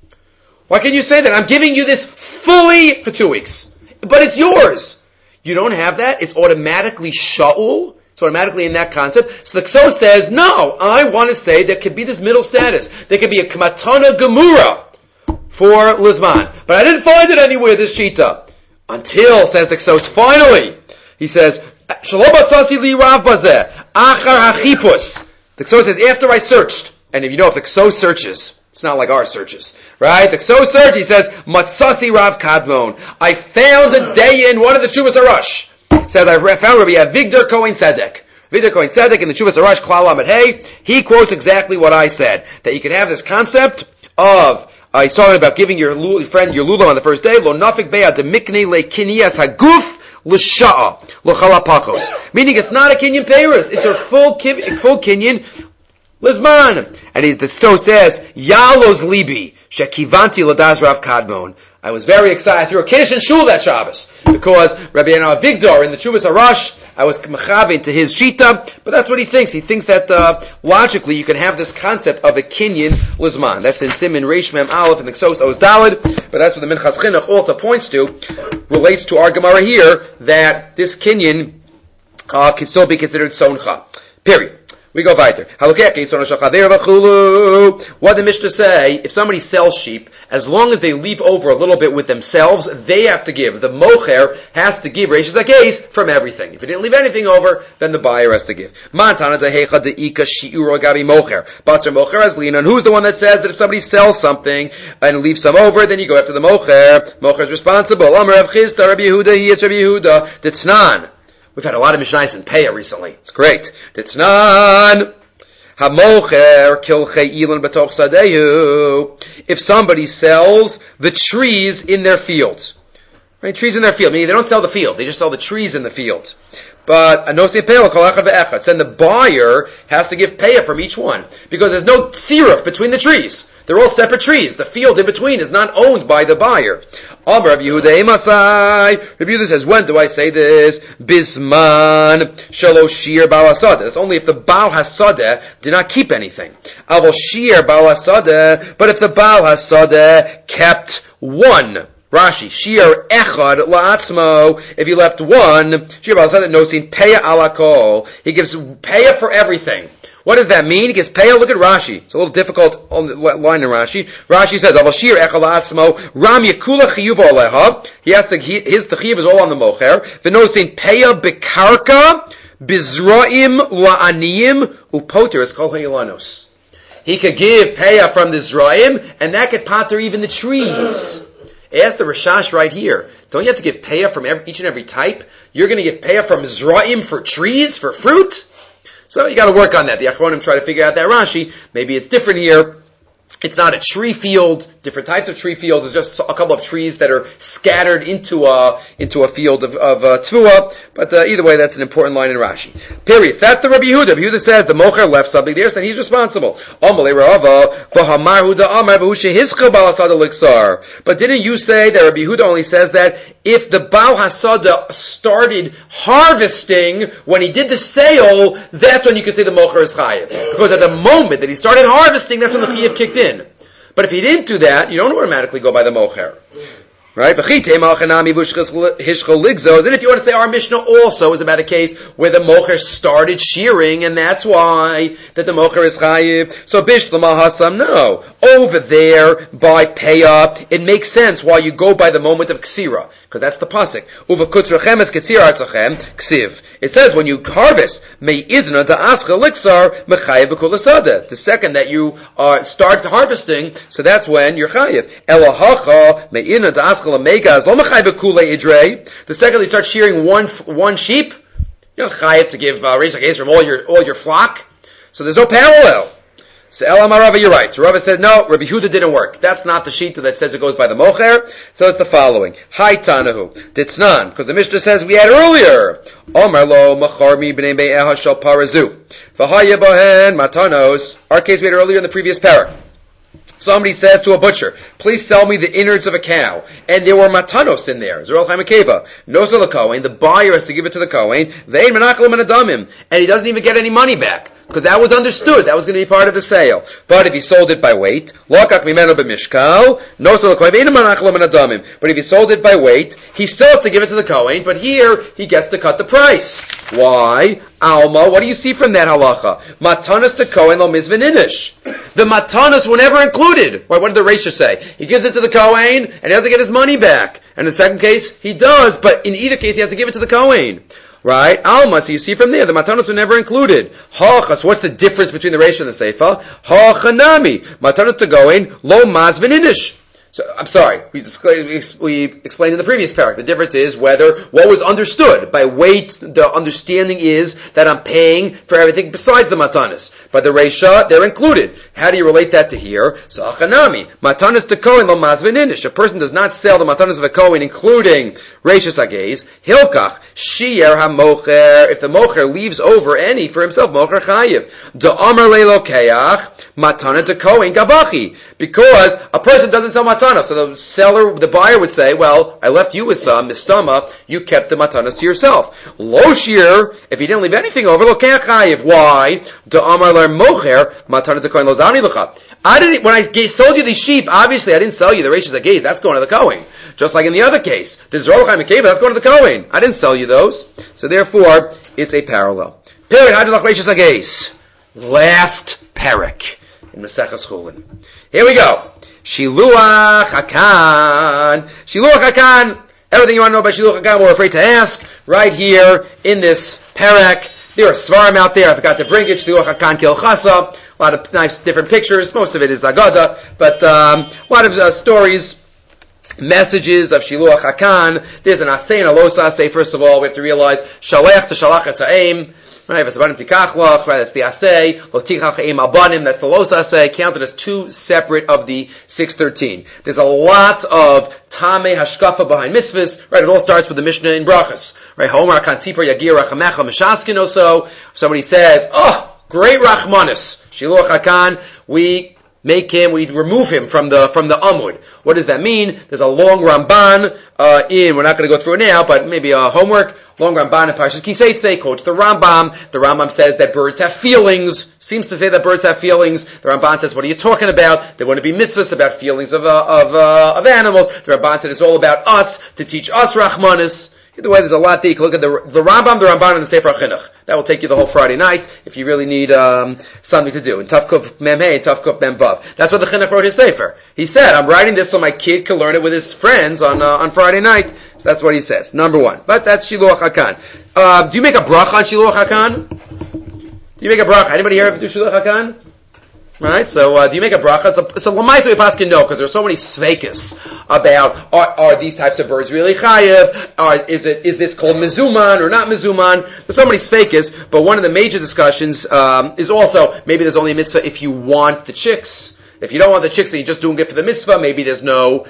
Why can't you say that? I'm giving you this fully for 2 weeks, but it's yours. You don't have that. It's automatically sha'ul. It's automatically in that concept. So the Ksos says, no, I want to say there could be this middle status. There could be a matana gemura for Lizman. But I didn't find it anywhere, this shita. Until, says the Ksos, finally, he says, Shalom batzasi li rav bazeh, achar hachipus. The Ksos says, after I searched, and if you know, if the Ksos searches, it's not like our searches, right? The Ksos search, he says, matzasi rav kadmon. I found a day in one of the Chuvas Arash. Says, I found Rabbi Avigdor Kohen Tzedek. Avigdor Kohen Tzedek in the Chuvas Arash, Klal Lamed Hey, he quotes exactly what I said. That you can have this concept of, he's talking about giving your friend your lulav on the first day, lo nafik be'ad demikne le kiniyas haguf l'sha'a l'chalapachos. Meaning it's not a kinyan peiros, it's a full kinyan lizman. And the Sto says, Yalos libi, shekivanti ladas Rav Kadmon. I was very excited. I threw a kiddush in shul that Shabbos because Rabbi Avigdor in the Chuvas Arash, I was mechavein to his shita, but that's what he thinks. He thinks that logically you can have this concept of a kinyan lizman. That's in Siman Reish Mem Aleph in the Ksos Oz Daled, but that's what the Minchas Chinuch also points to, relates to our Gemara here, that this kinyan can still be considered soncha. Period. We go weiter. What did the Mishnah say? If somebody sells sheep, as long as they leave over a little bit with themselves, they have to give. The mocher has to give reishis hageiz from everything. If he didn't leave anything over, then the buyer has to give. Basar mocher as linan. Who's the one that says that if somebody sells something and leaves some over, then you go after the mocher? Mocher is responsible. Amar Rav Chisda, Rabbi Yehuda, he is Rabbi Yehuda. Ditznan. We've had a lot of Mishnayos in Peah recently. It's great. Ditznan. Hamocher kilchei ilan betoch sadehu. If somebody sells the trees in their fields, right? Trees in their field, meaning they don't sell the field, they just sell the trees in the field. But anosi peah kol echad ve'echad. Then the buyer has to give peah from each one because there's no tziruf between the trees. They're all separate trees. The field in between is not owned by the buyer. Amar Rav Yehuda Emasai. Rav Yehuda says, when do I say this? Bisman shalosh shir bal hasadeh. That's only if the Baal Hasadeh did not keep anything. Avol shir bal hasadeh. But if the Baal Hasadeh kept one. Rashi, shir echad la'atzmo. If he left one, shir bal hasadeh nosin peah alakol. He gives peah for everything. What does that mean? He gives peah. Look at Rashi. It's a little difficult on the line in Rashi. Rashi says, "Avashir echal atzmo ram yakula chiyuv aleha." He has to. His chiyuv is all on the mocher. V'nosin peah bekarka bizraim la'aniyim upoter is kol ha'ilanos. He could give peah from the zraim, and that could pater even the trees. Ask the Rashash right here. Don't you have to give peah from each and every type? You're going to give peah from zraim for trees, for fruit? So you got to work on that. The Achronim try to figure out that Rashi. Maybe it's different here. It's not a tree field, different types of tree fields. It's just a couple of trees that are scattered into a field of Tvua. But either way, that's an important line in Rashi. Period. So that's the Rabbi Yehuda. Rabbi Yehuda says the mocher left something there, so then he's responsible. But didn't you say that Rabbi Yehuda only says that if the Baal Hasada started harvesting when he did the sale, that's when you can say the mocher is chayiv. Because at the moment that he started harvesting, that's when the chayiv kicked in. But if he didn't do that, you don't automatically go by the mocher. Right? Then if you want to say our Mishnah also is about a case where the mocher started shearing, and that's why that the mocher is chayiv. So bishlama hasam, no. Over there by peah, it makes sense why you go by the moment of ksira, because that's the pasuk. Uva kutzrachem es ksira artzachem ksiv. It says when you harvest, may idna da ascha lixar mechayiv b'kol asada. The second that you start harvesting, so that's when you're chayiv. Elahacha may idna da ascha the second they start shearing one sheep, you're not chayiv to give reishis hageiz from all your flock. So there's no parallel. So Elamar Rava, you're right. So Rava said no. Rabbi Yehuda didn't work. That's not the shita that says it goes by the mocher. So it's the following: Hai Tanahu Ditznan, because the Mishnah says we had earlier. Omar lo macharmi b'nei be'eha shal parazu v'haya bahen matanos. Our case we had earlier in the previous parak. Somebody says to a butcher, please sell me the innards of a cow. And there were matanos in there. Zerol Chaim Akeva. No sell the Kohen. The buyer has to give it to the Kohen. Ve'en menachlim and adamim. And he doesn't even get any money back. Because that was understood. That was going to be part of the sale. But if he sold it by weight, lokach mimeno b'mishkal, no sell the Kohen. Ve'en menachlim and adamim. But if he sold it by weight, he still has to give it to the Kohen. But here, he gets to cut the price. Why? Alma, what do you see from that halacha? Matanas to Kohen lo mizvin inish. The matanas were never included. What did the Reisha say? He gives it to the Kohen, and he doesn't get his money back. And in the second case, he does, but in either case, he has to give it to the Kohen. Right? Alma, so you see from there, the matanas were never included. Hachas, what's the difference between the Reisha and the Seifa? Hachanami, matanas to Kohen, lo mazvin inish. So, I'm sorry, we explained in the previous parak. The difference is whether what was understood by weight, the understanding is that I'm paying for everything besides the matanis. But the reisha, they're included. How do you relate that to here? So, achanami, matanis to Kohen lo mazvin inish. A person does not sell the matanis of a Kohen, including reishis hageiz. Hilkach, shier ha-mocher. If the mocher leaves over any for himself, mocher chayiv. Da'amar le'lokeach. Matana to Kohen gabachi. Because a person doesn't sell matana. So the buyer would say, well, I left you with some, mistama, you kept the matanas to yourself. Lo shir, if you didn't leave anything over, lo kechayiv. Why? To amar ler mocher, matana to Kohen lo zani l'cha. When I sold you these sheep, obviously I didn't sell you the reishis hageiz, that's going to the Kohen. Just like in the other case, the Zerol Chaim Akeva, that's going to the Kohen. I didn't sell you those. So therefore, it's a parallel. Period. Hadilach reishis hageiz. last parak in Maseches Chulin. Here we go. Shiluach Hakan. Shiluach Hakan. Everything you want to know about Shiluach Hakan, we're afraid to ask, right here in this parak. There are svarim out there. I forgot to bring it. Shiluach Hakan Kil Chasa. A lot of nice different pictures. Most of it is Agada, but a lot of stories, messages of Shiluach Hakan. There's an asay and a los asay. First of all, we have to realize Shalech to Shalach Esa'im. Right, that's the asay. Lotichach Eim Albanim, that's the los asay. Counted as two separate of the 613. There's a lot of Tameh Hashkafa behind mitzvahs. Right, it all starts with the Mishnah in Brachas. Right, Homer Kan Tzipor Yagir Rachamecha Meshaskin also. Somebody says, oh, great Rachmanis. Shiluach Hakan, we remove him from the Amud. What does that mean? There's a long Ramban we're not going to go through it now, but maybe a homework. Long Ramban in Parshas Kiseitzei quotes the Rambam. The Rambam says that birds have feelings. Seems to say that birds have feelings. The Ramban says, what are you talking about? There want to be mitzvahs about feelings of animals. The Ramban said it's all about us, to teach us Rachmanis. Either way, there's a lot there. You can look at the Ramban, and the Sefer HaChinuch. That will take you the whole Friday night if you really need something to do. In Tavkuf Mem Hey, Tavkuf Mem Vav. That's what the Chinuch wrote his Sefer. He said, I'm writing this so my kid can learn it with his friends on Friday night. So that's what he says. Number one. But that's Shiluach Hakan. Do you make a bracha on Shiluach Hakan? Do you make a bracha? Anybody here ever do Shiluach Hakan? Right, so do you make a bracha? So Lamaisa we paskin no, because there's so many sveikas about are these types of birds really chayev? Is this called mizuman or not mizuman? There's so many sveikas, but one of the major discussions is also maybe there's only a mitzvah if you want the chicks. If you don't want the chicks and you're just doing it for the mitzvah, maybe there's no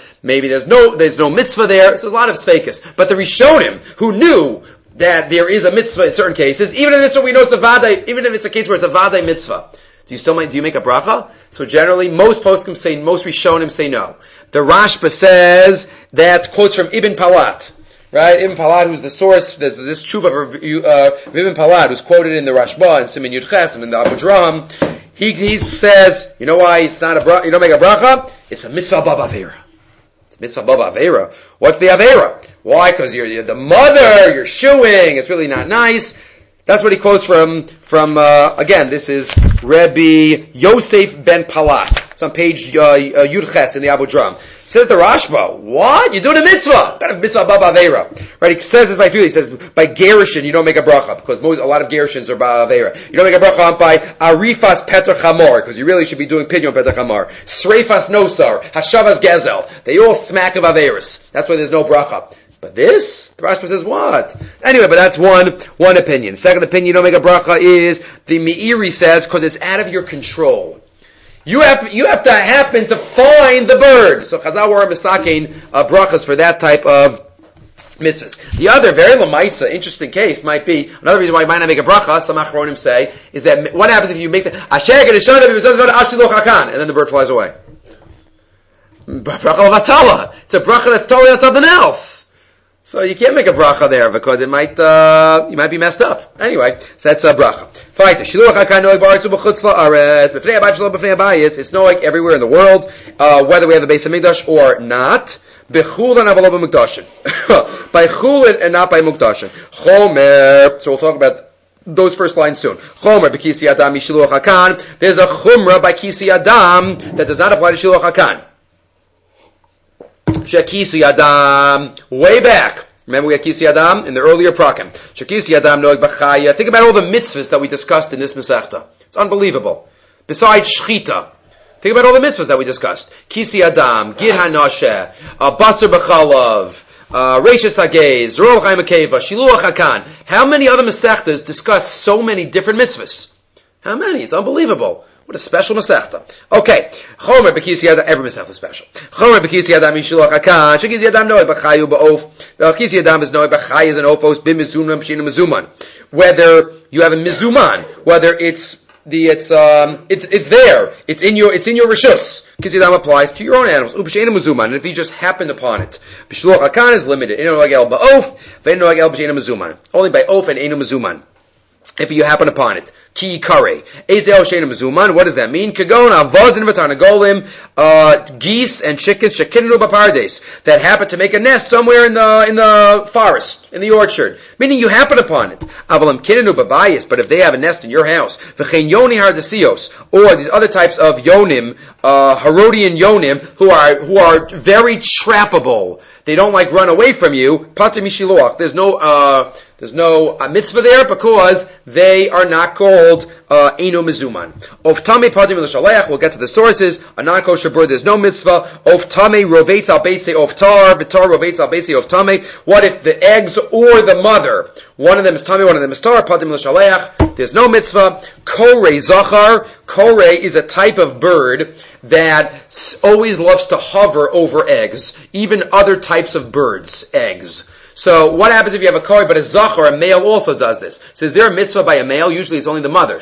mitzvah there. So there's a lot of sveikas. But the Rishonim who knew that there is a mitzvah in certain cases, even in this one we know it's a vaday, even if it's a case where it's a vaday mitzvah. Do you make a bracha? So generally, most poskim say, most Rishonim say no. The Rashba says that, quotes from Ibn Palat, right? Ibn Palat, who's the source, there's this tshuva of Ibn Palat, who's quoted in the Rashba, and Siman Yud Ches, and in the Abu Dram. He says, you know why it's not a bracha, you don't make a bracha? It's a mitzvah bab avera. It's a mitzvah bab avera. What's the avera? Why? Because you're the mother, you're shooing, it's really not nice. That's what he quotes from again, this is Rebbe Yosef ben Palat. It's on page Yud Ches in the Abu Dram. Says the Rashba, what? You're doing a mitzvah. What kind of mitzvah baba aveira? Right, he says this by few. He says, by gerushin, you don't make a bracha, because a lot of gerushins are baba aveira. You don't make a bracha by arifas peter chamor, because you really should be doing pidyon peter chamor. Sreifas nosar, hashavas gezel. They all smack of aveiras. That's why there's no bracha. But this, the Rashba says what? Anyway, but that's one opinion. Second opinion, you don't make a bracha is, the Meiri says, because it's out of your control. You have to happen to find the bird. So Chazal were mistaken brachas for that type of mitzvahs. The other, very lamaisa, interesting case might be, another reason why you might not make a bracha, some achronim say, is that what happens if you make the, and then the bird flies away. Bracha vatala. It's a bracha that's totally on something else. So you can't make a bracha there because it might, you might be messed up. Anyway, so that's a bracha. It's noig everywhere in the world, whether we have a Beis Hamikdash or not. By chulin and not by mukdashin. Chomer. So we'll talk about those first lines soon. Chomer b'kisi adam mishiluach hakan. There's a chumrah by kisi adam that does not apply to shiluach hakan. Shekisi Adam, way back. Remember we had Kisi Adam in the earlier prakim. Shekisi Adam noeg b'chaya. Think about all the mitzvahs that we discussed in this Masechta. It's unbelievable. Besides Shchita. Think about all the mitzvahs that we discussed. Kisi Adam, Gid HaNasheh, Basar B'chalav, Reishis HaGeiz, Zorol Chaim HaKeva, Shiluach HaKan. How many other Masechtas discuss so many different mitzvahs? How many? It's unbelievable. What a special Masechta. Okay. Chomer b'kisi Adam, every Masechta is special. Chomer b'kisi Adam yishiluach hakan, shekisi Adam noeg b'chayu b'of. The kisi Adam is noeg b'chay is an ofos, b'mizuman, b'shina mizuman. Whether you have a mizuman, whether it's there, it's in your rishus. Kisi Adam applies to your own animals. B'shina mizuman, and if you just happened upon it. B'shiluach hakan is limited. Eno noeg el b'of, v'eno noeg el b'shina mizuman. Only by oaf and eno mizuman. if you happen upon it. Ki kare. Ezeo shein mezuman. What does that mean? Kagon avaz and vatanagolim, geese and chickens shekinu bapardes that happen to make a nest somewhere in the forest, in the orchard. Meaning you happen upon it. Avalam kinenu babayis. But if they have a nest in your house, v'chein yoni hardesios, or these other types of yonim, Herodian yonim, who are very trappable. They don't like run away from you. Pater mishiloach. There's no mitzvah there because they are not called Eino Mezuman. Of Tame Padim L'Shaleach, we'll get to the sources. A non-kosher bird, there's no mitzvah. Of Tame Rovetz Al Beitze of Tar, Betar Rovetz Al Beitze of Tame. What if the eggs or the mother, one of them is Tame, one of them is Tar, Padim L'Shaleach, there's no mitzvah. Kore Zachar, Kore is a type of bird that always loves to hover over eggs, even other types of birds' eggs. So what happens if you have a kore, but a zachar, a male also does this? So is there a mitzvah by a male? Usually it's only the mother.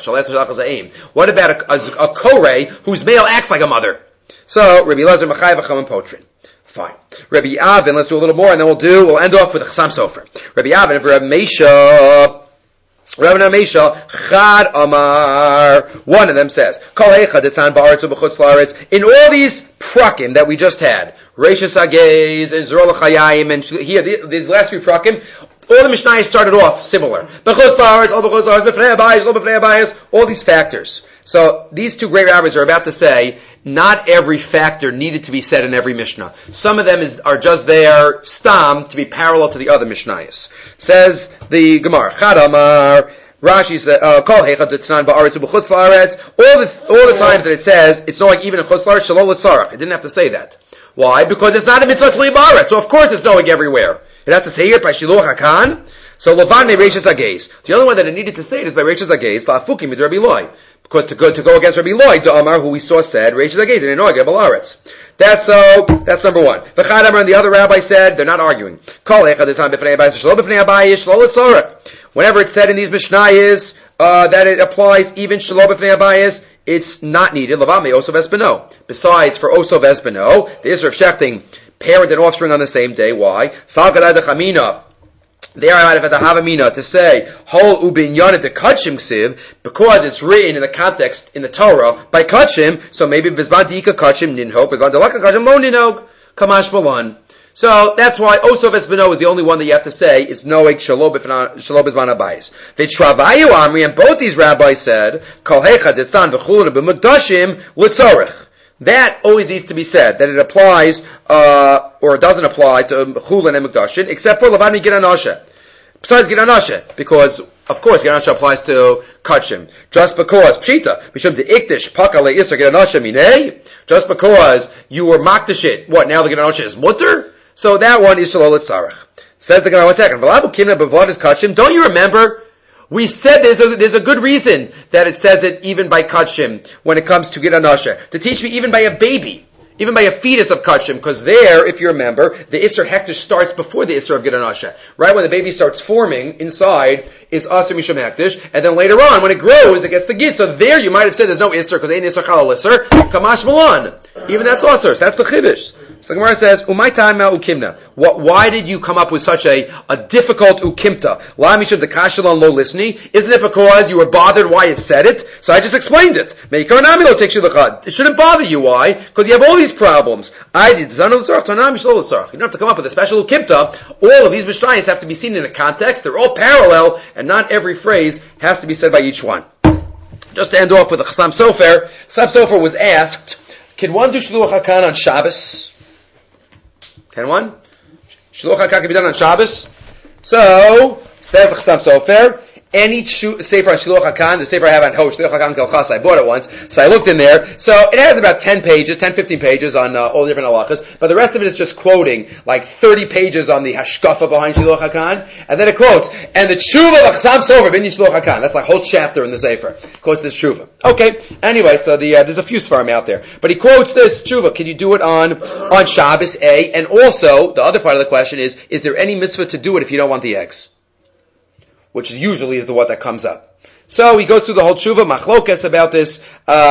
What about a kore whose male acts like a mother? So Rabbi Elazar Machayev Chachamim Potrin. Fine. Rabbi Avin, let's do a little more, and then we'll end off with a Chassam Sofer. Rabbi Avin of Rabbi Meisha. Rabbi Meisha, Chad Amar. One of them says, Kol Eichad Etan Ba'aretz U'B'chutz La'aretz. In all these prakim that we just had, Reishis Hagez and Zerol Chayayim, and here these last few prakim, all the Mishnayos started off similar. B'chutz La'aretz, all B'chutz La'aretz, B'fnei Abayis, all B'fnei Abayis, all these factors. So these two great rabbis are about to say, not every factor needed to be said in every Mishnah. Some of them are just there, stam, to be parallel to the other Mishnayos. Says the Gemara, Chad Amar, Rashi says, Kol Heichad D'Tnan Ba'aretz U'B'chutz La'aretz. All the times that it says, it's not like even in Chutz La'aretz, Shalol L'Tzarach. It didn't have to say that. Why? Because it's not a mitzvah Tzli Ba'aretz. So of course it's knowing everywhere. It has to say it by Shiluach HaKan. So Levan me Reishis Hagez. The only one that it needed to say it is by Reishis Hagez, La'afukim Mid Rabbi Loi. Because to go against Rabbi Loi, Amar, who we saw said, Reishis Hagez, and Enoy Gebel Aretz. That's number one. V'chad Amar and the other rabbi said, they're not arguing. Kol Echad Etan B'fnei Abayis, Shlo B'fnei Abayis, Shlo L'Tzorah. Whenever it's said in these Mishnayos, that it applies even Shlo B'fnei Abayis, it's not needed. Lavame Osov Espino. Besides, for Osov Espino, the Isser of Shechting, parent and offspring on the same day. Why? Salgadai Dechamina. They are out of the Havamina to say, Hol Ubinyan to Kachim Ksiv, because it's written in the context in the Torah by Kachim, so maybe Bizban Dika Kachim Ninhok, Bizban Delaka Kachim Lo Ninhok, Kamash Balan. So that's why Osov Espino is the only one that you have to say is Noek Shalob Bizman Abayis. The Travayu Amri, and both these rabbis said, Kol Heichad Etzan V'chulun B'Mukdashim L'Tzorech. That always needs to be said, that it applies, or it doesn't apply to Chulin and Mukdashin, except for Lavani Giranasha. Besides Giranasha, because, of course, Giranasha applies to Kachim. Just because, Pshita, Mishum de Iktish, Pakale Isra Giranasha Minei, just because you were Makdashit, what, now the Giranasha is Mutter? So that one is Shalol Tzarech. Says the Gemara, 1 second, V'labu Kimna B'Vlad is Kachim, don't you remember? We said there's a good reason that it says it even by Kachim when it comes to Giranasha. To teach me even by a baby, even by a fetus of Kachim, because there, if you remember, the Isser Hektish starts before the Isser of Giranasha. Right when the baby starts forming inside, it's Asur Mishum Hektish, and then later on, when it grows, it gets the Gid. So there you might have said there's no Isser, because ain't Isser Chalal Isser, Kamash Malan. Even that's Asur. That's the Chiddush. So the Gemara says, Umay Ta'ama Ukimna. Why did you come up with such a difficult Ukimta? La Mishum the Kashalon Lo Listening? Isn't it because you were bothered why it said it? So I just explained it. It shouldn't bother you. Why? Because you have all these problems. You don't have to come up with a special Ukimta. All of these Mishnayos have to be seen in a context. They're all parallel, and not every phrase has to be said by each one. Just to end off with the Chassam Sofer. Chassam Sofer was asked, can one do Shluach HaKan on Shabbos? Can one? Shluach HaKan can be done on Shabbos. So, says the Chassam Sofer, any sefer on Shluach HaKan, the sefer I have on Shluach HaKan Kelchas, I bought it once, so I looked in there. So it has about 10 pages, 10-15 pages on all the different halachas, but the rest of it is just quoting, like 30 pages on the hashkafa behind Shluach HaKan, and then it quotes, and the tshuva of Chassam Sofer bin Shluach HaKan. That's like a whole chapter in the sefer. Quotes this tshuva. Okay, anyway, so there's a few svarim out there. But he quotes this tshuva, can you do it on Shabbos, A? And also, the other part of the question is there any mitzvah to do it if you don't want the eggs? Which usually is the one that comes up. So he goes through the whole tshuva, machlokas about this.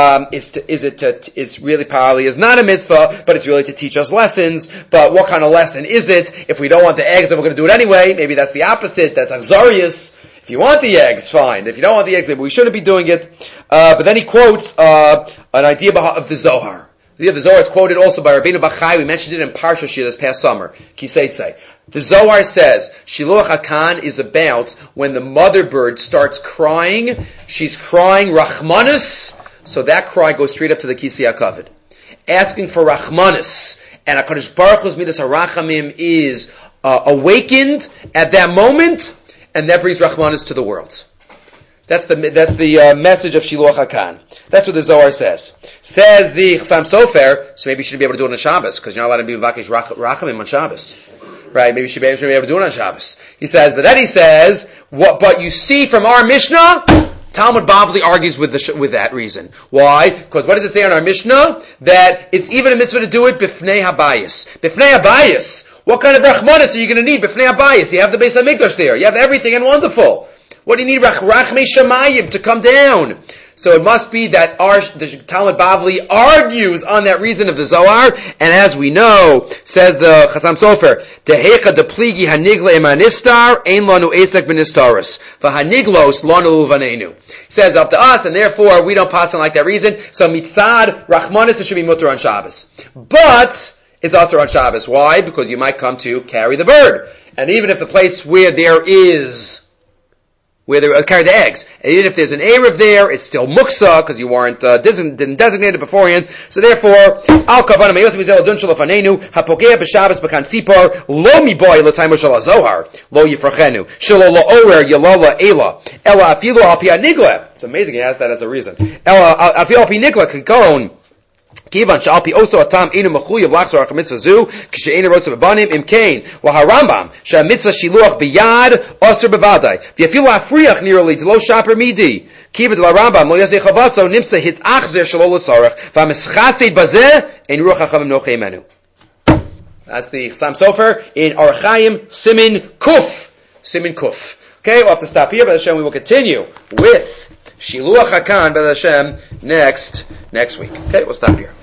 It's really probably is not a mitzvah, but it's really to teach us lessons. But what kind of lesson is it? If we don't want the eggs and we're going to do it anyway, maybe that's the opposite. That's Achzarius. If you want the eggs, fine. If you don't want the eggs, maybe we shouldn't be doing it. But then he quotes an idea of the Zohar. The idea of the Zohar is quoted also by Rabbeinu Bachai. We mentioned it in Parsha Shir this past summer. Kiseitse. The Zohar says, Shiluach HaKan is about when the mother bird starts crying. She's crying Rachmanus, so that cry goes straight up to the Kisei HaKavod. Asking for Rachmanus. And HaKadosh Baruch Hu's Midas HaRachamim is awakened at that moment, and that brings Rachmanus to the world. That's the message of Shiluach HaKan. That's what the Zohar says. Says the Chassam Sofer, so maybe you shouldn't be able to do it on Shabbos, because you're not allowed to be Vakesh Rachamim on Shabbos. Right? Maybe you should be able to do it on Shabbos. He says, but then he says, but you see from our Mishnah, Talmud Bavli argues with that reason. Why? Because what does it say on our Mishnah? That it's even a mitzvah to do it b'fnei habayis. B'fnei habayis. What kind of rachmanis are you going to need b'fnei habayis? You have the Beis HaMikdash there. You have everything and wonderful. What do you need rachmei shamayim to come down? So it must be that the Talmud Bavli argues on that reason of the Zohar, and as we know, says the Chassam Sofer, Tehecha de pligi hanigla imanistar, ein lanu esek b'nistaris. V'haniglos lanu uvanenu. Says up to us, and therefore we don't pass on like that reason. So mitzad, Rachmanis, it should be mutter on Shabbos. But it's also on Shabbos. Why? Because you might come to carry the bird. And even if the place where they carry the eggs. And even if there's an Erev there, it's still muksa, because you didn't designate it beforehand. So therefore, al kavana meyos mizel dun shalafanenu, hapogea b'Shabbos b'kan sipar, lo miboy l'taimu shal zohar, lo yifrachenu, shalo lo orer yalala ela, ela afilu al pi nigla. It's amazing he has that as a reason. Ela afilu al pi nigla kikon, Kivan shalpi oso atam inu mechuyev lachzor ha'mitzvah zu kishe'enu rotzav abanim imkain laharambam she'amitzvah shiluach biyad osir bevadai v'yafilu afriach nirali delo shaper midi kivan laharambam lo yasei chavaso nimsa hit achzer shelo l'sarach v'amischased bazeh ein ruach hachavim nochei menu. That's the Chassam Sofer in Arachayim Simin Kuf. Okay, we'll have to stop here, but Hashem we will continue with Shiluach HaKan, B'ez Hashem, next week. Okay, we'll stop here.